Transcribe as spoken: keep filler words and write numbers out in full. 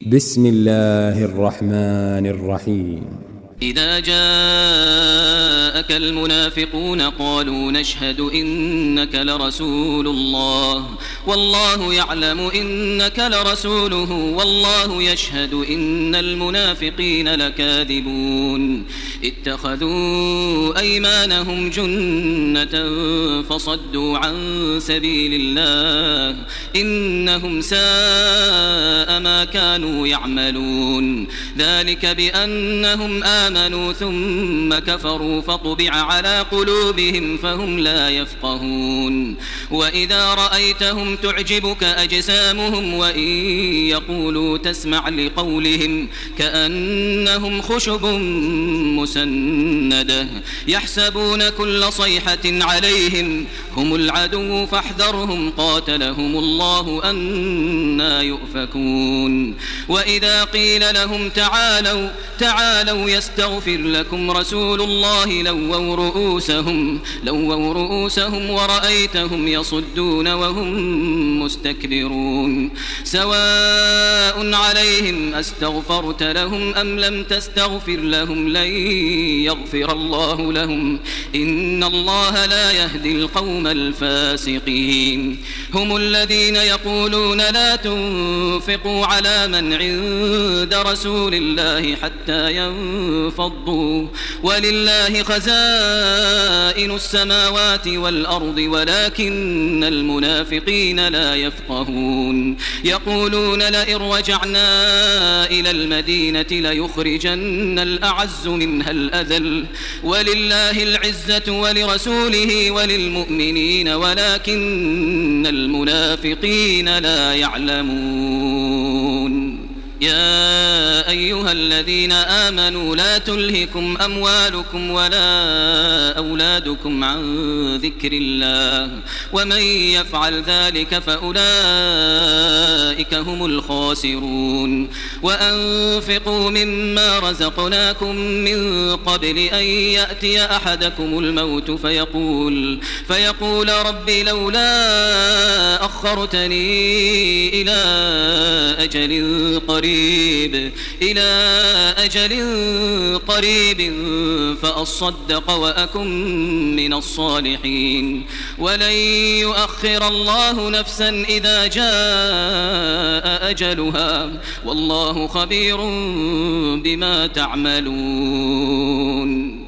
بسم الله الرحمن الرحيم. إذا جاءك المنافقون قالوا نشهد إنك لرسول الله والله يعلم إنك لرسوله والله يشهد إن المنافقين لكاذبون اتخذوا أيمانهم جنة فصدوا عن سبيل الله إنهم ساء ما كانوا يعملون ذلك بأنهم آمنوا آمنوا ثم كفروا فطبع على قلوبهم فهم لا يفقهون وإذا رأيتهم تعجبك أجسامهم وإن يقولوا تسمع لقولهم كأنهم خشب مسندة يحسبون كل صيحة عليهم هم العدو فاحذرهم قاتلهم الله أنى يؤفكون وإذا قيل لهم تعالوا تعالوا يستغفر لكم رسول الله لووا رؤوسهم لووا رؤوسهم ورأيتهم يصدون وهم مستكبرون سواء عليهم أستغفرت لهم أم لم تستغفر لهم لن يغفر الله لهم إن الله لا يهدي القوم الفاسقين هم الذين يقولون لا تنفقوا على من عند رسول الله حتى ينفضوا ولله خزائن السماوات والأرض ولكن المنافقين لا يفقهون يقولون لئن رجعنا إلى المدينة ليخرجن الأعز منها الأذل ولله العزة ولرسوله وللمؤمنين ولكن المنافقين لا يعلمون يا أيها الذين آمنوا لا تلهكم أموالكم ولا أولادكم عن ذكر الله ومن يفعل ذلك فأولئك هم الخاسرون وأنفقوا مما رزقناكم من قبل أن يأتي أحدكم الموت فيقول, فيقول رب لولا أخرتني إلى أجل قريب قريب إلى أجل قريب فأصدق وأكن من الصالحين ولن يؤخر الله نفسا إذا جاء أجلها والله خبير بما تعملون.